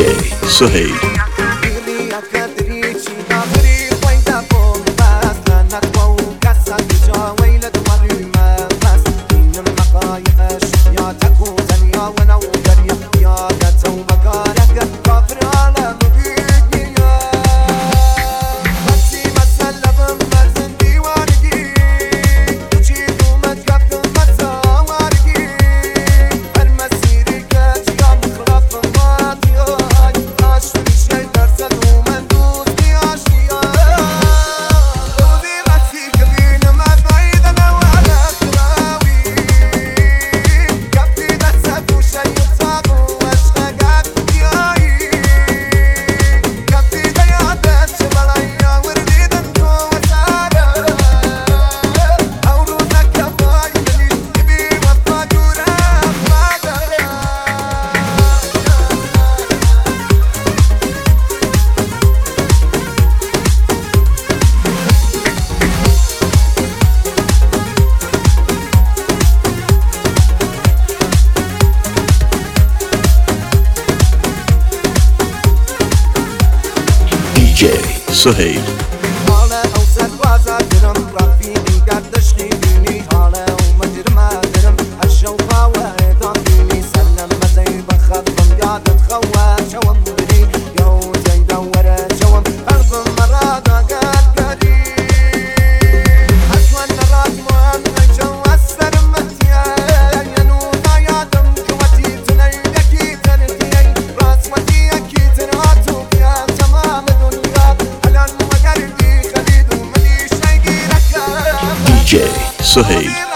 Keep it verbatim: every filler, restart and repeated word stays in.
سهيل. سهيل. حاله او سربازا درم رافيني قدش خيبيني حاله ومجرما درم الشوقة وإيضان فيني سلم مزي بخطم قاعد تخوى شوم بدي يو زي دورة شوم قلب مرادة قد قريب أسوان نراد مهم شو أسر متيا ينونا يادم جوتي تنيدكي تنتيي راس وديكي تنهاتو يا تمام دنيا سهيل.